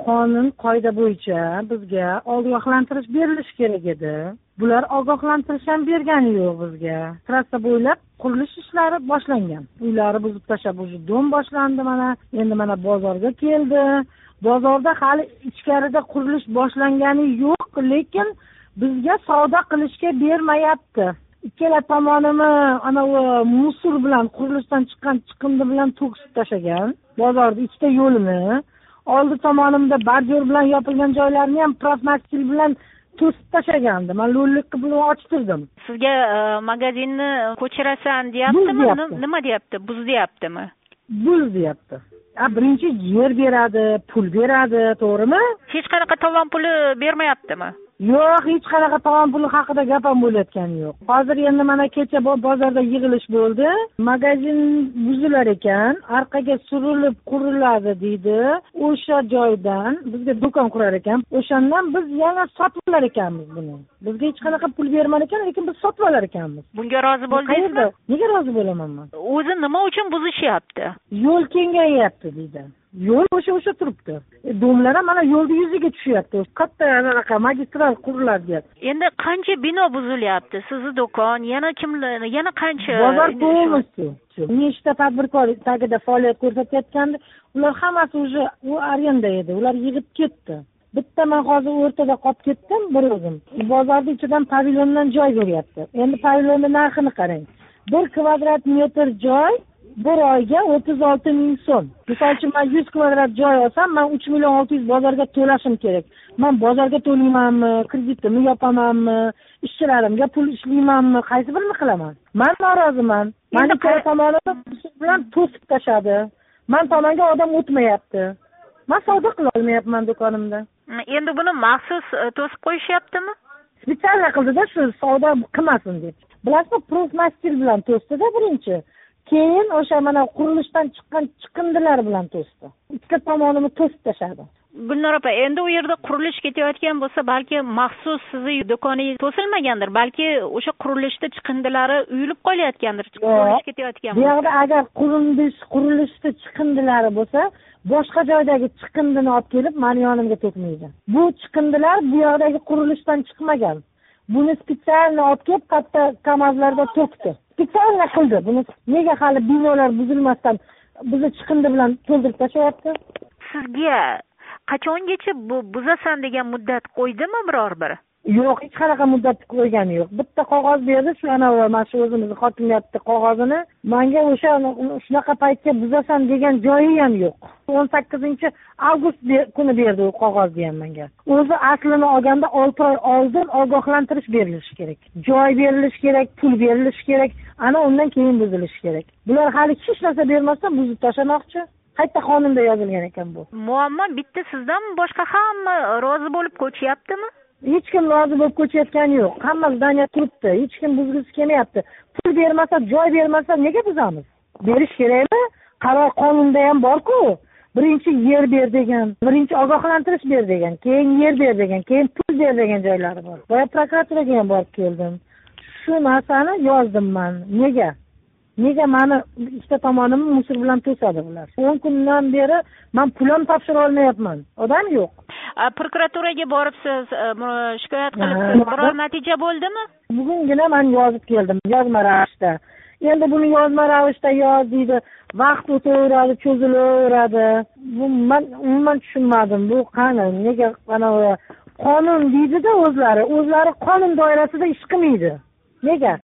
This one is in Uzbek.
qonun qoida bo'yicha bizga ogohlantirish berilishi kerak edi. Bular ogohlantirish ham bergani yo'q bizga. Trassa bo'ylab qurilish ishlari boshlangan. Uylari buzib tashlab, dom boshlandi mana. Endi mana bozorga keldi. Bozorda hali ichkarida qurilish boshlangani yo'q, lekin bizga savdo qilishga bermayapti. Ikkala tomonimi ana u musor bilan qurilishdan chiqqan chiqindi bilan to'kib tashlagan. Bozorda ikkita yo'lini, oldi tomonimda barjor bilan yopilgan joylarni ham plasmastil bilan to'sib tashlagandi. Men lo'llik qilib ochtirdim. Sizga magazinni ko'chirasan deyaptimi? Nima deyapti? Buz deyaptimi? Buz deyapti. Birinchi yer beradi, pul beradi, to'g'rimi? Hech qanaqa tovon puli bermayaptimi? Yo'q, hech qanaqa tovon puli haqida gap ham bo'layotgani yo'q. Hozir endi mana kecha bozorda yig'ilish bo'ldi. Magazin buzilar ekan, orqaga surilib quriladi deydi. O'sha joydan bizga do'kon qurar ekan. O'shandan biz yana sotib olar ekanmiz buni. Bizga hech qanaqa pul bermar ekan, lekin biz sotib olar ekanmiz. Bunga rozi bo'ldingizmi? Nega rozi bo'laman men? O'zi nima uchun buzishyapti? Yo'l kengayapti deydi. Yo'l o'sha turibdi. Domlar ham mana yo'lning yuziga tushyapti. Katta anaqa magistral quriladi deyapti. Endi qancha bino buzilyapti? Sizni do'kon, yana kimlar, yana qancha bozor to'lmoqchi. Nechta tadbirkor tagida faoliyat ko'rsatayotgandi. Ular hammasi o'sha u arenda edi. Ular yig'ib ketdi. Bitta men hozir o'rtada qolib ketdim bir o'zim. Bozorning ichidan pavilyondan joy beryapti. Endi pavilyonning narxini qarang. 1 kvadrat metr joy bir oyga 36 ming so'm. Misol uchun men 100 kvadrat joy olsam, men 3 million 600 bozorga to'lashim kerak. Men bozorga to'laymanmi, kreditni yopamanmi, ishchilarimga pul ishlaymanmi, qaysi birini qilaman? Men noroziman. Meni tomonimda bilan to'sib tashadi. Men tomonga odam o'tmayapti. Men savdo qila olmayapman do'konimda. Endi buni maxsus to'sib qo'yishyaptimi? Spesial qildida shu savdo qilmasin deb. Bilasizmi, plasmastil bilan to'sdi-da birinchi. Keyin o'sha mana qurilishdan chiqqan chiqindilar bilan to'sdi. Ikki tomonini to'sib tashladi. Gulnor opa, endi u yerda qurilish ketayotgan bo'lsa, balki maxsus sizni do'koningiz to'silmagandir, balki o'sha qurilishda chiqindilari uyilib qolayotgandir. Qurilish ketayotgan bo'lsa. Bu yerda agar qurilishda chiqindilari bo'lsa, boshqa joydagi chiqindini olib kelib meni yonimga to'kmaydi. Bu chiqindilar bu yerdagi qurilishdan chiqmagan. Buni spesialni olib kelib katta kamazlarda to'kdi. Spesialni qildi. Buni nega hali binolar buzilmasdan bizni chiqindi bilan to'ldirib tashlayapti? Sizga qachongacha bu buzasan degan muddat qo'ydimi biror biri? Yo'q, hech qanaqa muddat qo'ygani yo'q. Bitta qog'oz berdi, shu ana mana shu o'zimiz hokimiyatda qog'ozini. Menga o'sha shunaqa paytga buzasan degan joyi ham yo'q. 18-avgust kuni berdi u qog'ozni ham menga. O'zi aslini olganda 6 oy oldin ogohlantirish berilishi kerak. Joy berilishi kerak, pul berilishi kerak, ana undan keyin buzilishi kerak. Bular hali hech narsa bermasdan buzib tashlamoqchi. Qayta qonunda yozilgan ekan bu. Muammo bitta sizdan boshqa hamma rozi bo'lib ko'chyaptimi? Hech kim rozi bo'lib ko'chayotgani yo'q. Hamma zdaniya turibdi. Hech kim buzgisi kelmayapti. Pul bermasa, joy bermasa nega buzamiz? Berish kerakmi? Qaror qonunda ham bor-ku. Birinchi yer ber degan, birinchi ogohlantirish ber degan, keyin yer ber degan, keyin pul ber degan joylari bor. Boya prokuraturaga ham borib keldim. Shu narsani yozdim men. Nega? Nega meni ikkita tomonimni musor bilan to'sadi bular? 10 kundan beri men pul ham topshira olmayapman. Odam yo'q. Prokuraturaga boribsiz, shikoyat qilibsiz. Biror natija bo'ldimi? Bugungina men yozib keldim, yozma ravishda. Endi buni yozma ravishda yoz deydi. Vaqt o'taveradi, cho'zilaveradi. Bu men umuman tushunmadim. Bu qani? Nega mana qonun deydi-da o'zlari qonun doirasida ish qilmaydi. Nega?